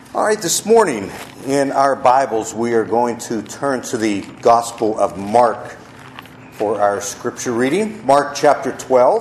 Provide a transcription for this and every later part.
All right, this morning in our Bibles, we are going to turn to the Gospel of Mark for our scripture reading. Mark chapter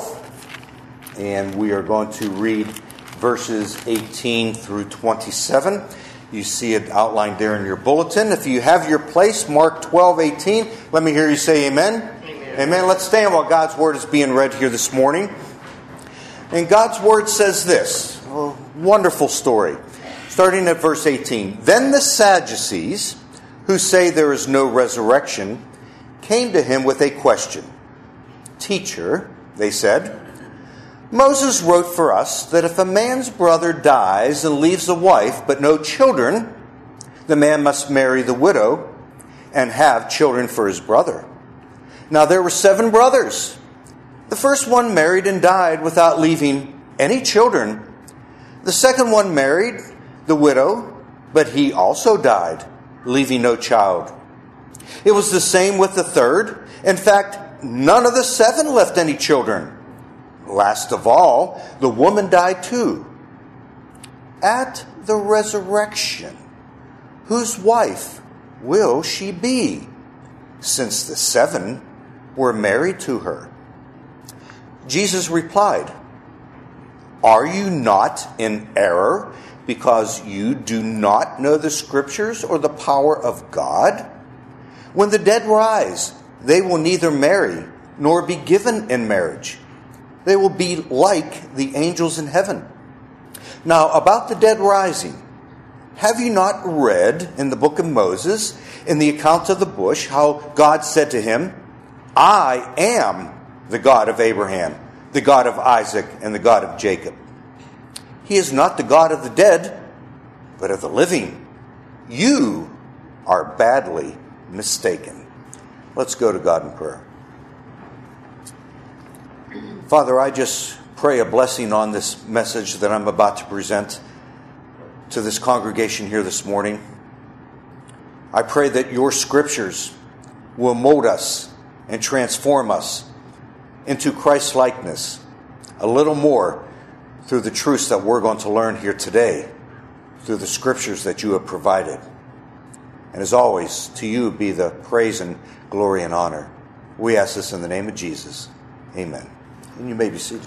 12, and we are going to read verses 18 through 27. You see it outlined there in your bulletin. If you have your place, Mark 12:18, let me hear you say amen. Amen. Amen. Let's stand while God's Word is being read here this morning. And God's Word says this, a wonderful story. Starting at verse 18, Then the Sadducees, who say there is no resurrection, came to him with a question. Teacher, they said, Moses wrote for us that if a man's brother dies and leaves a wife but no children, the man must marry the widow and have children for his brother. Now there were 7 brothers. The first one married and died without leaving any children. The second one married the widow, but he also died, leaving no child. It was the same with the third. In fact, none of the 7 left any children. Last of all, the woman died too. At the resurrection, whose wife will she be, since the 7 were married to her? Jesus replied, Are you not in error because you do not know the Scriptures or the power of God? When the dead rise, they will neither marry nor be given in marriage. They will be like the angels in heaven. Now, about the dead rising, have you not read in the book of Moses, in the account of the bush, how God said to him, I am the God of Abraham, the God of Isaac, and the God of Jacob. He is not the God of the dead, but of the living. You are badly mistaken. Let's go to God in prayer. Father, I just pray a blessing on this message that I'm about to present to this congregation here this morning. I pray that your scriptures will mold us and transform us into Christ-likeness a little more through the truths that we're going to learn here today, through the scriptures that you have provided. And as always, to you be the praise and glory and honor. We ask this in the name of Jesus. Amen. And you may be seated.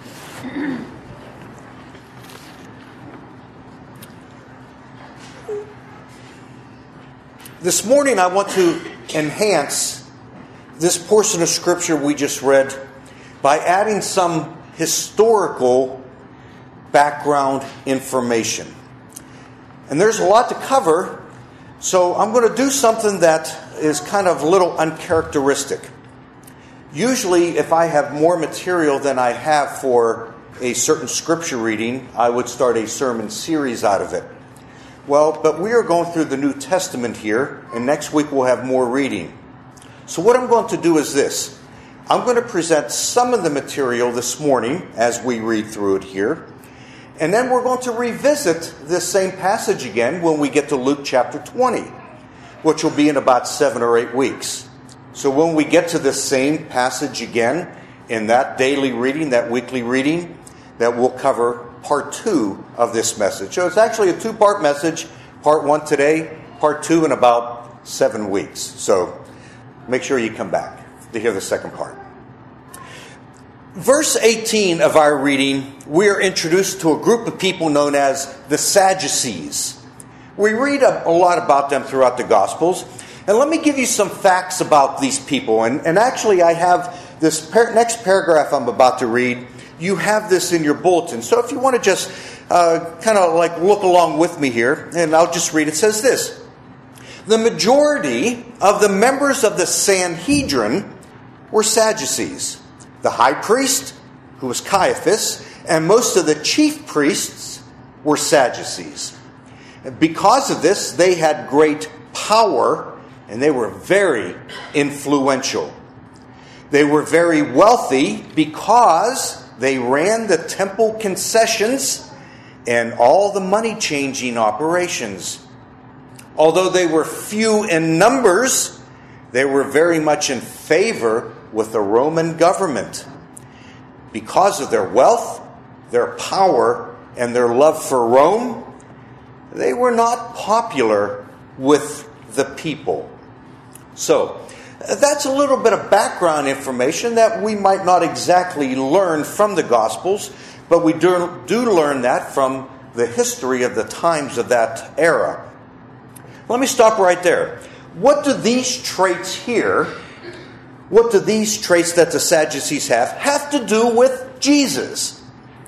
This morning I want to enhance this portion of scripture we just read by adding some historical background information. And there's a lot to cover, so I'm going to do something that is kind of a little uncharacteristic. Usually, if I have more material than I have for a certain scripture reading, I would start a sermon series out of it. Well, but we are going through the New Testament here, and next week we'll have more reading. So what I'm going to do is this. I'm going to present some of the material this morning as we read through it here. And then we're going to revisit this same passage again when we get to Luke chapter 20, which will be in about 7 or 8 weeks. So when we get to this same passage again, in that daily reading, that weekly reading, that we'll cover part 2 of this message. So it's actually a 2-part message, part 1 today, part 2 in about 7 weeks. So make sure you come back to hear the second part. Verse 18 of our reading, we are introduced to a group of people known as the Sadducees. We read a lot about them throughout the Gospels. And let me give you some facts about these people. And actually, I have this next paragraph I'm about to read. You have this in your bulletin. So if you want to just kind of like look along with me here, and I'll just read. It says this. The majority of the members of the Sanhedrin were Sadducees. The high priest, who was Caiaphas, and most of the chief priests were Sadducees. Because of this, they had great power, and they were very influential. They were very wealthy because they ran the temple concessions and all the money-changing operations. Although they were few in numbers, they were very much in favor with the Roman government. Because of their wealth, their power, and their love for Rome, they were not popular with the people. So, that's a little bit of background information that we might not exactly learn from the Gospels, but we do learn that from the history of the times of that era. Let me stop right there. What do these traits here, what do these traits that the Sadducees have to do with Jesus?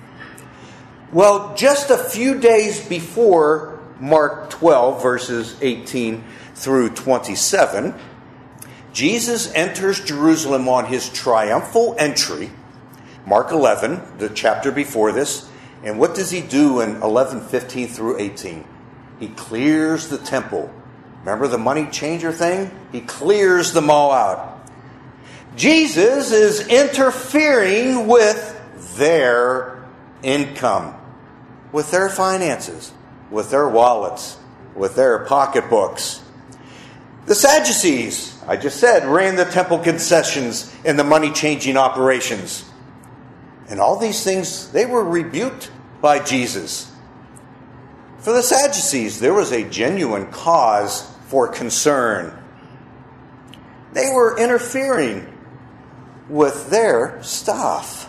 Well, just a few days before Mark 12, verses 18 through 27, Jesus enters Jerusalem on his triumphal entry. Mark 11, the chapter before this. And what does he do in 11:15 through 18? He clears the temple. Remember the money changer thing? He clears them all out. Jesus is interfering with their income, with their finances, with their wallets, with their pocketbooks. The Sadducees, I just said, ran the temple concessions and the money-changing operations. And all these things, they were rebuked by Jesus. For the Sadducees, there was a genuine cause for concern. They were interfering with their stuff.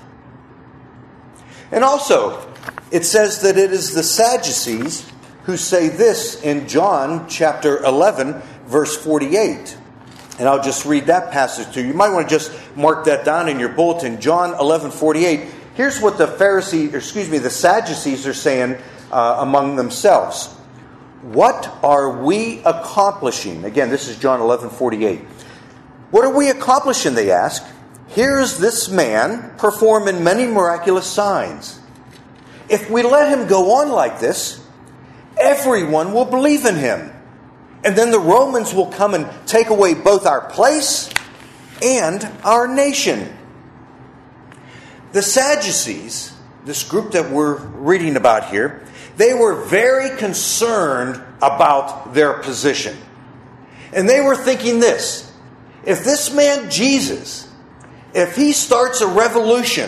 And also, it says that it is the Sadducees who say this in John chapter 11, verse 48. And I'll just read that passage to you. You might want to just mark that down in your bulletin. John 11:48. Here's what the Sadducees are saying among themselves. What are we accomplishing? Again, this is John 11:48. What are we accomplishing, they ask. Here's this man performing many miraculous signs. If we let him go on like this, everyone will believe in him. And then the Romans will come and take away both our place and our nation. The Sadducees, this group that we're reading about here, they were very concerned about their position. And they were thinking this: if this man Jesus, if he starts a revolution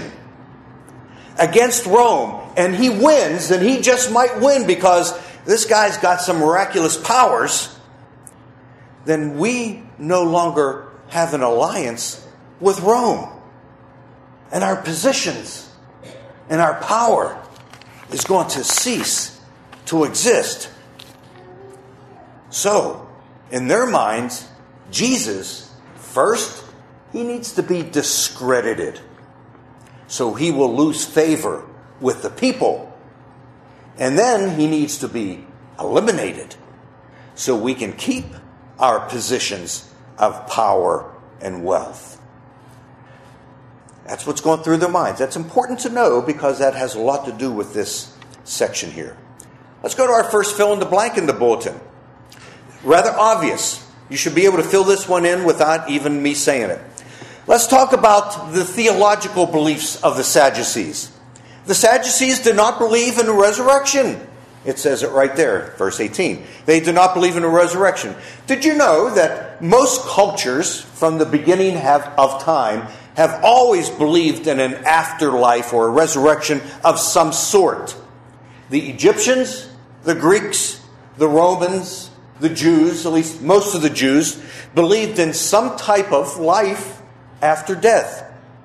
against Rome and he wins, and he just might win because this guy's got some miraculous powers, then we no longer have an alliance with Rome. And our positions and our power is going to cease to exist. So, in their minds, Jesus, first, he needs to be discredited. So he will lose favor with the people. And then he needs to be eliminated so we can keep our positions of power and wealth. That's what's going through their minds. That's important to know because that has a lot to do with this section here. Let's go to our first fill in the blank in the bulletin. Rather obvious. You should be able to fill this one in without even me saying it. Let's talk about the theological beliefs of the Sadducees. The Sadducees did not believe in the resurrection. It says it right there, verse 18. They do not believe in a resurrection. Did you know that most cultures from the beginning of time have always believed in an afterlife or a resurrection of some sort? The Egyptians, the Greeks, the Romans, the Jews, at least most of the Jews, believed in some type of life after death.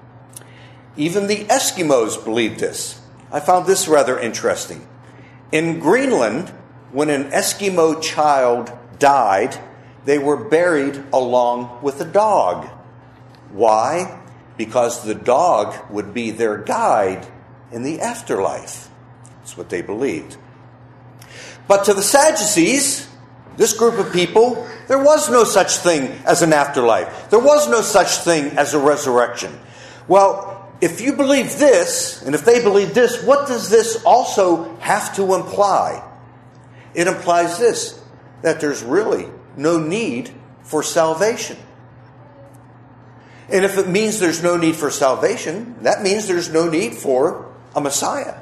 Even the Eskimos believed this. I found this rather interesting. In Greenland, when an Eskimo child died, they were buried along with a dog. Why? Because the dog would be their guide in the afterlife. That's what they believed. But to the Sadducees, this group of people, there was no such thing as an afterlife. There was no such thing as a resurrection. Well, if you believe this, and if they believe this, what does this also have to imply? It implies this, that there's really no need for salvation. And if it means there's no need for salvation, that means there's no need for a Messiah.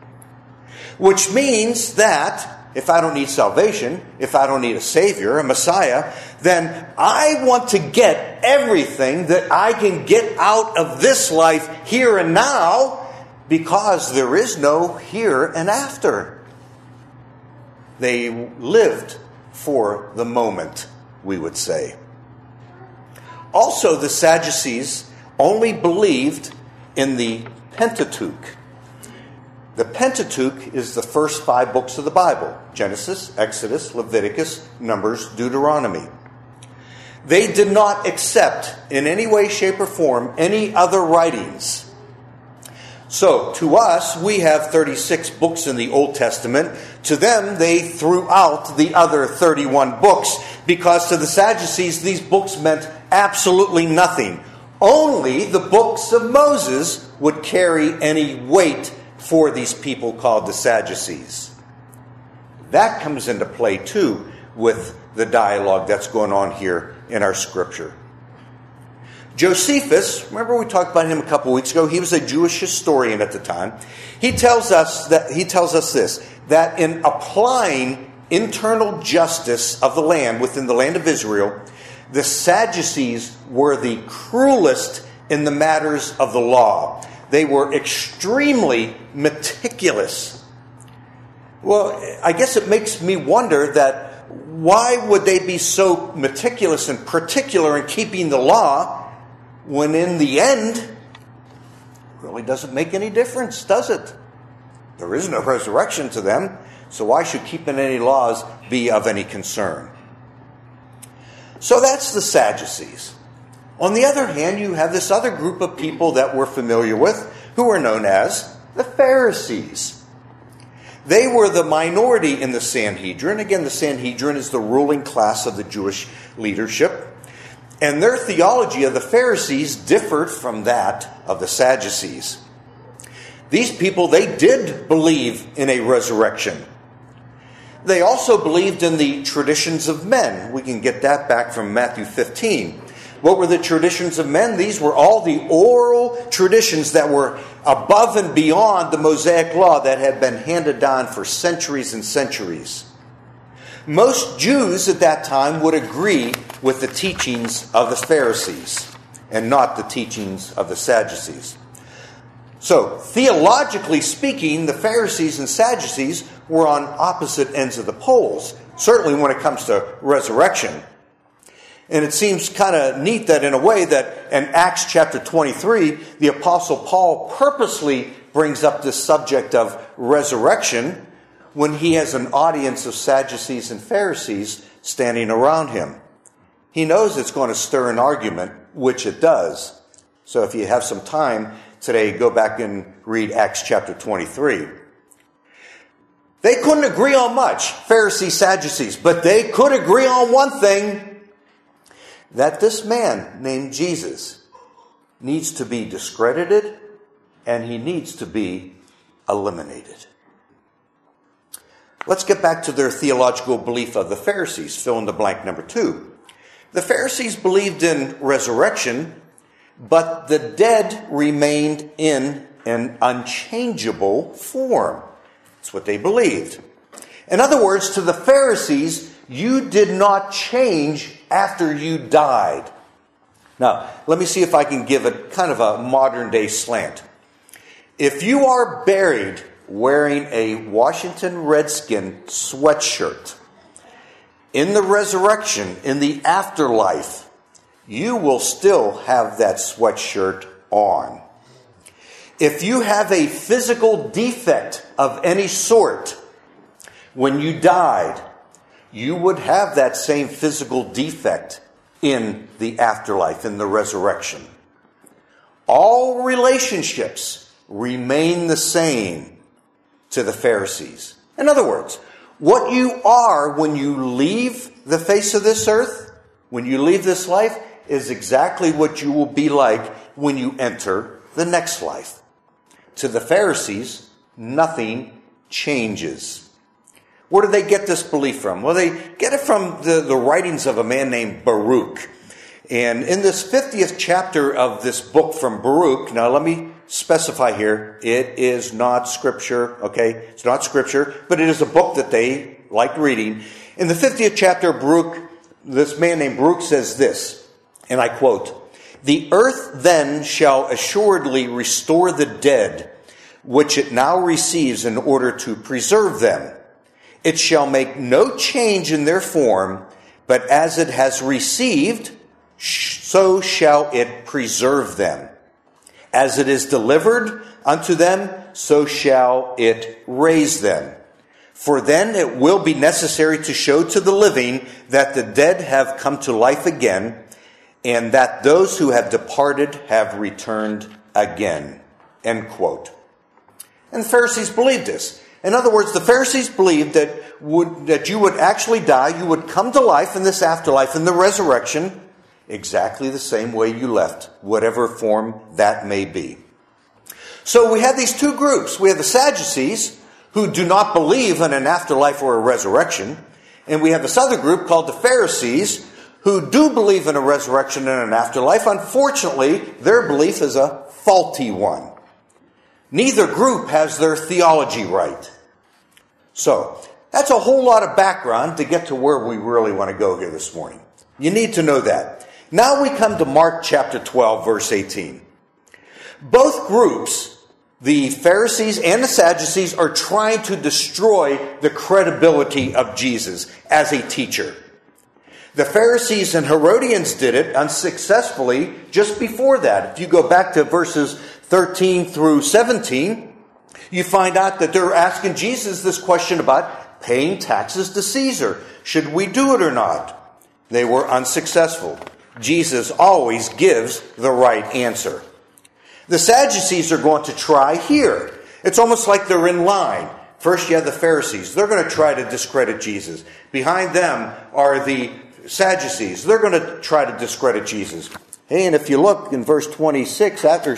Which means that if I don't need salvation, if I don't need a Savior, a Messiah, then I want to get everything that I can get out of this life here and now, because there is no here and after. They lived for the moment, we would say. Also, the Sadducees only believed in the Pentateuch. The Pentateuch is the first 5 books of the Bible: Genesis, Exodus, Leviticus, Numbers, Deuteronomy. They did not accept in any way, shape, or form any other writings. So, to us, we have 36 books in the Old Testament. To them, they threw out the other 31 books, because to the Sadducees, these books meant absolutely nothing. Only the books of Moses would carry any weight for these people called the Sadducees. That comes into play, too, with the dialogue that's going on here in our scripture. Josephus, remember we talked about him a couple weeks ago. He was a Jewish historian at the time. He tells us this, that in applying internal justice of the land within the land of Israel, the Sadducees were the cruelest in the matters of the law. They were extremely meticulous. Well, I guess it makes me wonder that why would they be so meticulous and particular in keeping the law when in the end, it really doesn't make any difference, does it? There is no resurrection to them, so why should keeping any laws be of any concern? So that's the Sadducees. On the other hand, you have this other group of people that we're familiar with, who are known as the Pharisees. They were the minority in the Sanhedrin. Again, the Sanhedrin is the ruling class of the Jewish leadership. And their theology of the Pharisees differed from that of the Sadducees. These people, they did believe in a resurrection. They also believed in the traditions of men. We can get that back from Matthew 15. What were the traditions of men? These were all the oral traditions that were above and beyond the Mosaic law that had been handed down for centuries and centuries. Most Jews at that time would agree with the teachings of the Pharisees and not the teachings of the Sadducees. So, theologically speaking, the Pharisees and Sadducees were on opposite ends of the poles, certainly when it comes to resurrection. And it seems kind of neat that in a way that in Acts chapter 23, the Apostle Paul purposely brings up this subject of resurrection when he has an audience of Sadducees and Pharisees standing around him. He knows it's going to stir an argument, which it does. So if you have some time today, go back and read Acts chapter 23. They couldn't agree on much, Pharisees, Sadducees, but they could agree on one thing, that this man named Jesus needs to be discredited and he needs to be eliminated. Let's get back to their theological belief of the Pharisees. Fill in the blank number 2. The Pharisees believed in resurrection, but the dead remained in an unchangeable form. That's what they believed. In other words, to the Pharisees, you did not change after you died. Now, let me see if I can give it kind of a modern day slant. If you are buried wearing a Washington Redskin sweatshirt, in the resurrection, in the afterlife, you will still have that sweatshirt on. If you have a physical defect of any sort, when you died, you would have that same physical defect in the afterlife, in the resurrection. All relationships remain the same to the Pharisees. In other words, what you are when you leave the face of this earth, when you leave this life, is exactly what you will be like when you enter the next life. To the Pharisees, nothing changes. Where do they get this belief from? Well, they get it from the writings of a man named Baruch. And in this 50th chapter of this book from Baruch, now let me specify here, it is not scripture, okay? It's not scripture, but it is a book that they liked reading. In the 50th chapter of Baruch, this man named Baruch says this, and I quote, "The earth then shall assuredly restore the dead, which it now receives in order to preserve them. It shall make no change in their form, but as it has received, so shall it preserve them. As it is delivered unto them, so shall it raise them. For then it will be necessary to show to the living that the dead have come to life again, and that those who have departed have returned again. End quote. And the Pharisees believed this. In other words, the Pharisees believed that you would actually die, you would come to life in this afterlife, in the resurrection, exactly the same way you left, whatever form that may be. So we have these two groups. We have the Sadducees, who do not believe in an afterlife or a resurrection. And we have this other group called the Pharisees, who do believe in a resurrection and an afterlife. Unfortunately, their belief is a faulty one. Neither group has their theology right. So, that's a whole lot of background to get to where we really want to go here this morning. You need to know that. Now we come to Mark chapter 12, verse 18. Both groups, the Pharisees and the Sadducees, are trying to destroy the credibility of Jesus as a teacher. The Pharisees and Herodians did it unsuccessfully just before that. If you go back to verses 13 through 17, you find out that they're asking Jesus this question about paying taxes to Caesar. Should we do it or not? They were unsuccessful. Jesus always gives the right answer. The Sadducees are going to try here. It's almost like they're in line. First you have the Pharisees. They're going to try to discredit Jesus. Behind them are the Sadducees. They're going to try to discredit Jesus. Hey, and if you look in verse 28 after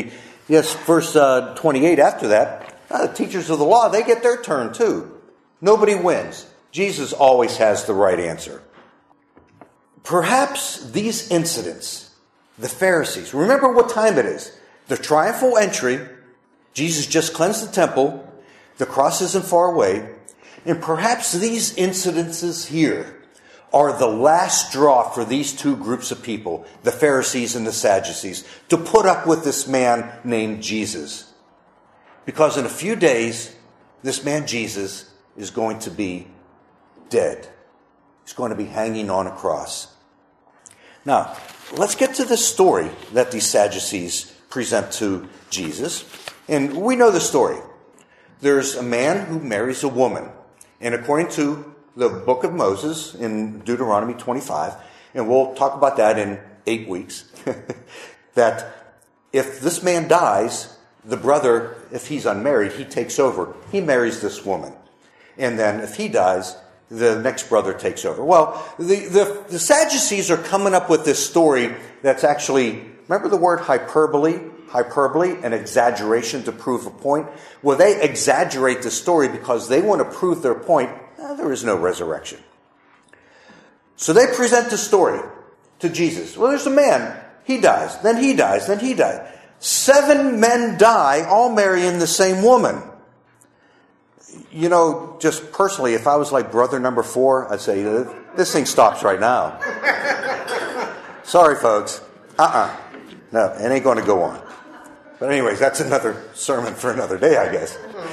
that, the teachers of the law, they get their turn too. Nobody wins. Jesus always has the right answer. Perhaps these incidents, the Pharisees, remember what time it is. The triumphal entry, Jesus just cleansed the temple, the cross isn't far away, and perhaps these incidences here are the last straw for these two groups of people, the Pharisees and the Sadducees, to put up with this man named Jesus. Because in a few days, this man Jesus is going to be dead. He's going to be hanging on a cross. Now, let's get to the story that these Sadducees present to Jesus. And we know the story. There's a man who marries a woman. And according to the book of Moses in Deuteronomy 25, and we'll talk about that in 8 weeks, that if this man dies, the brother, if he's unmarried, he takes over. He marries this woman. And then if he dies, the next brother takes over. Well, the Sadducees are coming up with this story that's actually, remember the word hyperbole? Hyperbole, an exaggeration to prove a point. Well, they exaggerate the story because they want to prove their point. There is no resurrection. So they present the story to Jesus. Well, there's a man. He dies. Then he dies. Then he dies. 7 men die, all marrying the same woman. You know, just personally, if I was like brother number 4, I'd say, this thing stops right now. Sorry, folks. No, it ain't going to go on. But anyways, that's another sermon for another day, I guess.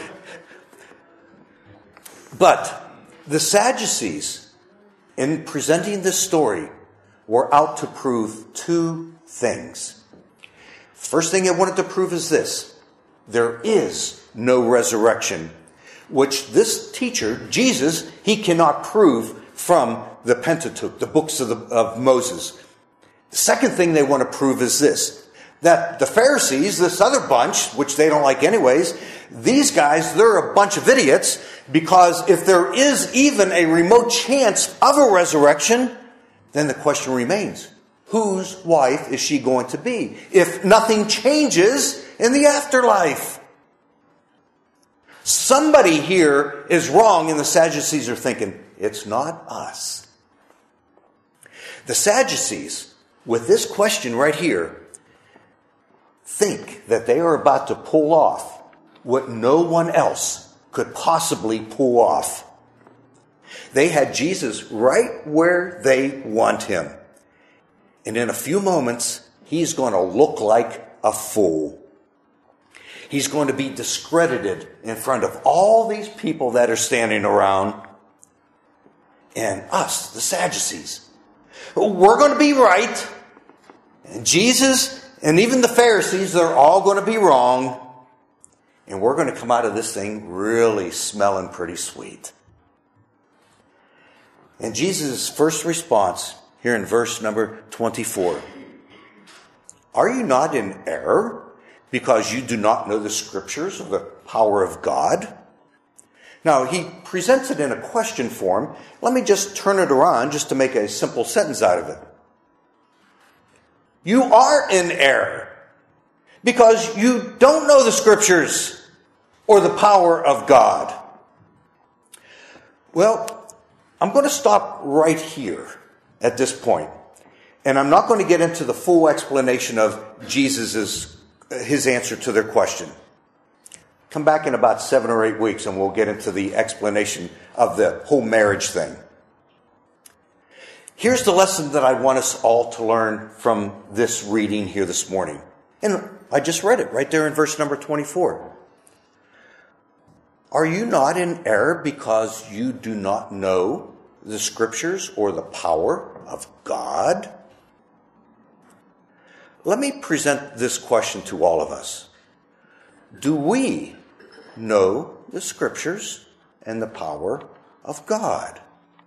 But the Sadducees, in presenting this story, were out to prove 2 things. First thing they wanted to prove is this: there is no resurrection, which this teacher, Jesus, he cannot prove from the Pentateuch, the books of Moses. The second thing they want to prove is this: that the Pharisees, this other bunch, which they don't like anyways, these guys, they're a bunch of idiots, because if there is even a remote chance of a resurrection, then the question remains, whose wife is she going to be if nothing changes in the afterlife? Somebody here is wrong, and the Sadducees are thinking, it's not us. The Sadducees, with this question right here, think that they are about to pull off what no one else could possibly pull off. They had Jesus right where they want him. And in a few moments, he's going to look like a fool. He's going to be discredited in front of all these people that are standing around. and us, the Sadducees. We're going to be right. And Jesus and even the Pharisees, they're all going to be wrong. And we're going to come out of this thing really smelling pretty sweet. And Jesus' first response here in verse number 24. Are you not in error because you do not know the Scriptures or the power of God? Now, he presents it in a question form. Let me just turn it around just to make a simple sentence out of it. You are in error because you don't know the Scriptures or the power of God. Well, I'm going to stop right here at this point, and I'm not going to get into the full explanation of his answer to their question. Come back in about 7 or 8 weeks, and we'll get into the explanation of the whole marriage thing. Here's the lesson that I want us all to learn from this reading here this morning. And I just read it right there in verse number 24. Are you not in error because you do not know the Scriptures or the power of God? Let me present this question to all of us. Do we know the Scriptures and the power of God?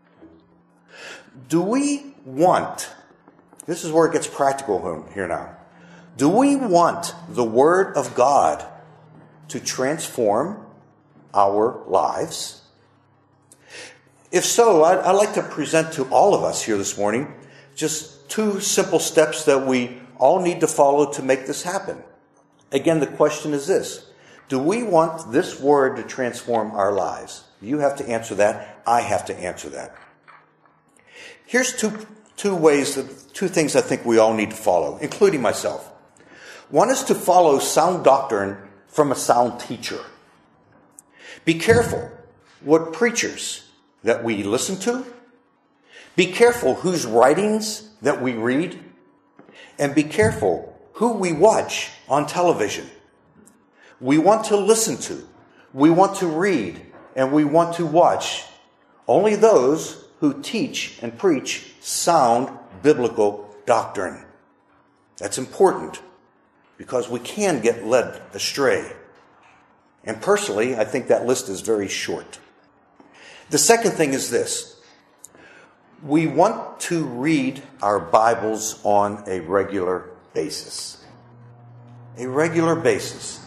Do we want, this is where it gets practical here now, do we want the Word of God to transform our lives? If so, I'd like to present to all of us here this morning just 2 simple steps that we all need to follow to make this happen. Again, the question is this. Do we want this Word to transform our lives? You have to answer that. I have to answer that. Here's two things I think we all need to follow, including myself. One is to follow sound doctrine from a sound teacher. Be careful what preachers that we listen to. Be careful whose writings that we read. And be careful who we watch on television. We want to listen to, we want to read, and we want to watch only those who teach and preach sound biblical doctrine. That's important because we can get led astray. And personally, I think that list is very short. The second thing is this. We want to read our Bibles on a regular basis. A regular basis.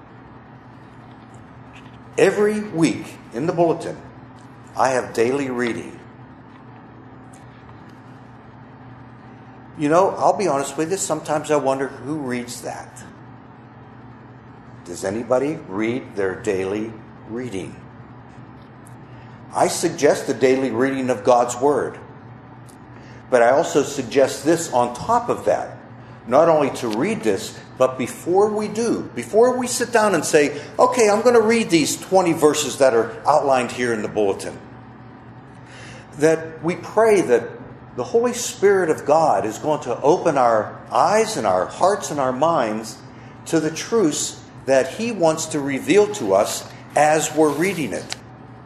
Every week in the bulletin, I have daily reading. You know, I'll be honest with you, sometimes I wonder who reads that. Does anybody read their daily reading? I suggest the daily reading of God's Word. But I also suggest this on top of that. Not only to read this, but before we sit down and say, okay, I'm going to read these 20 verses that are outlined here in the bulletin, that we pray that the Holy Spirit of God is going to open our eyes and our hearts and our minds to the truths that He wants to reveal to us as we're reading it.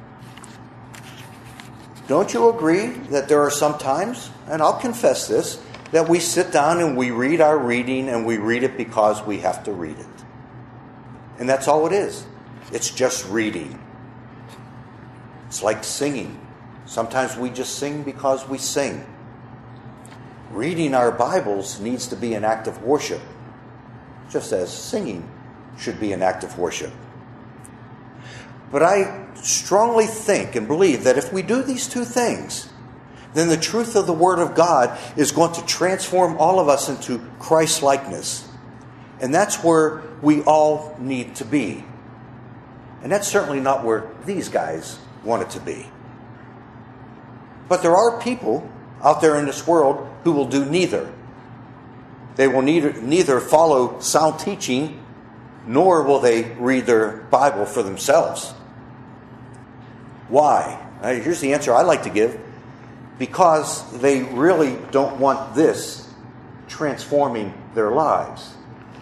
Don't you agree that there are some times, and I'll confess this, that we sit down and we read our reading and we read it because we have to read it. And that's all it is. It's just reading. It's like singing. Sometimes we just sing because we sing. Reading our Bibles needs to be an act of worship, just as singing should be an act of worship. But I strongly think and believe that if we do these 2 things, then the truth of the Word of God is going to transform all of us into Christ-likeness. And that's where we all need to be. And that's certainly not where these guys want it to be. But there are people out there in this world who will do neither. They will neither follow sound teaching, nor will they read their Bible for themselves. Why? Here's the answer I like to give. Because they really don't want this transforming their lives.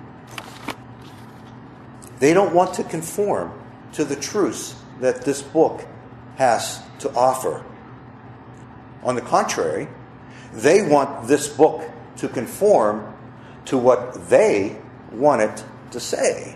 They don't want to conform to the truths that this book has to offer. On the contrary, they want this book to conform to what they want it to say.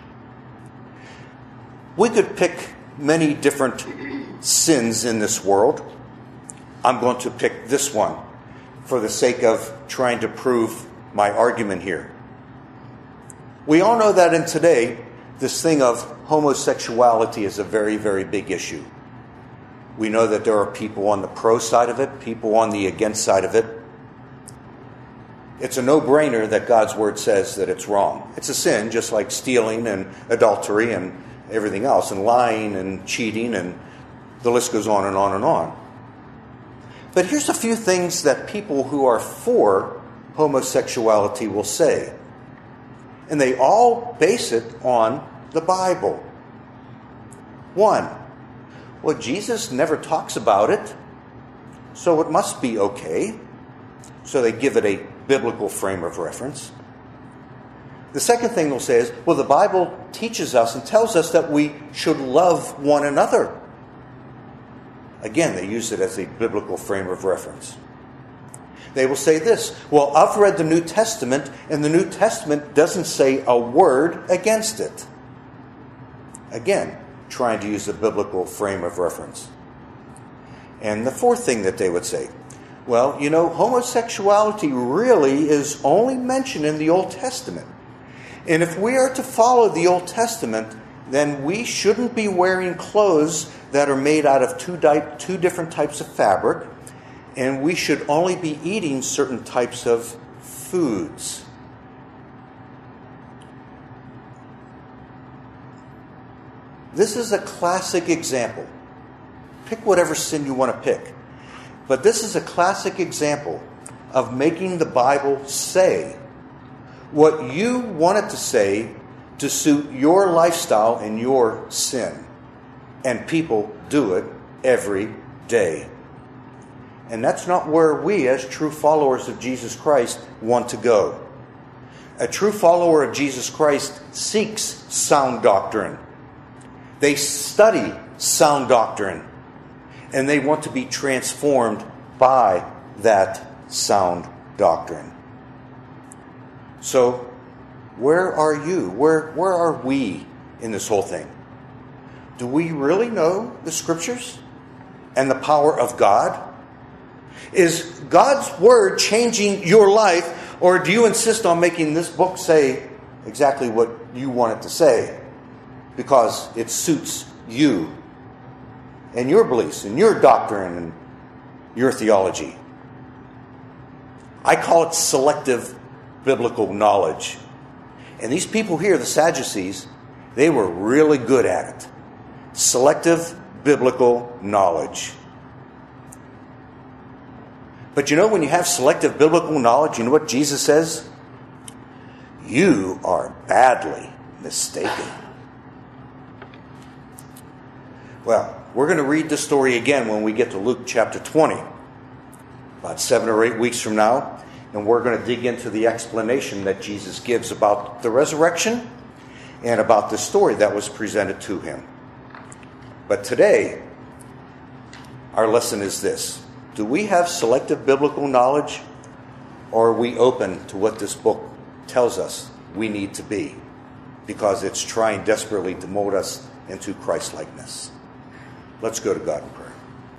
We could pick many different sins in this world. I'm going to pick this one for the sake of trying to prove my argument here. We all know that in today, this thing of homosexuality is a very, very big issue. We know that there are people on the pro side of it, people on the against side of it. It's a no-brainer that God's word says that it's wrong. It's a sin, just like stealing and adultery and everything else, and lying and cheating, and the list goes on and on and on. But here's a few things that people who are for homosexuality will say. And they all base it on the Bible. One, well, Jesus never talks about it, so it must be okay. So they give it a biblical frame of reference. The second thing they'll say is, well, the Bible teaches us and tells us that we should love one another. Again, they use it as a biblical frame of reference. They will say this, well, I've read the New Testament, and the New Testament doesn't say a word against it. Again, trying to use a biblical frame of reference. And the fourth thing that they would say, well, you know, homosexuality really is only mentioned in the Old Testament. And if we are to follow the Old Testament, then we shouldn't be wearing clothes that are made out of two different types of fabric, and we should only be eating certain types of foods. This is a classic example. Pick whatever sin you want to pick. But this is a classic example of making the Bible say what you want it to say to suit your lifestyle and your sin. And people do it every day. And that's not where we, as true followers of Jesus Christ, want to go. A true follower of Jesus Christ seeks sound doctrine. They study sound doctrine. And they want to be transformed by that sound doctrine. So, where are you? Where are we in this whole thing? Do we really know the Scriptures and the power of God? Is God's Word changing your life, or do you insist on making this book say exactly what you want it to say because it suits you and your beliefs and your doctrine and your theology? I call it selective biblical knowledge. And these people here, the Sadducees, they were really good at it. Selective biblical knowledge. But you know, when you have selective biblical knowledge, you know what Jesus says? You are badly mistaken. Well, we're going to read this story again when we get to Luke chapter 20, about 7 or 8 weeks from now. And we're going to dig into the explanation that Jesus gives about the resurrection and about the story that was presented to him. But today, our lesson is this. Do we have selective biblical knowledge, or are we open to what this book tells us we need to be? Because it's trying desperately to mold us into Christ-likeness. Let's go to God in prayer.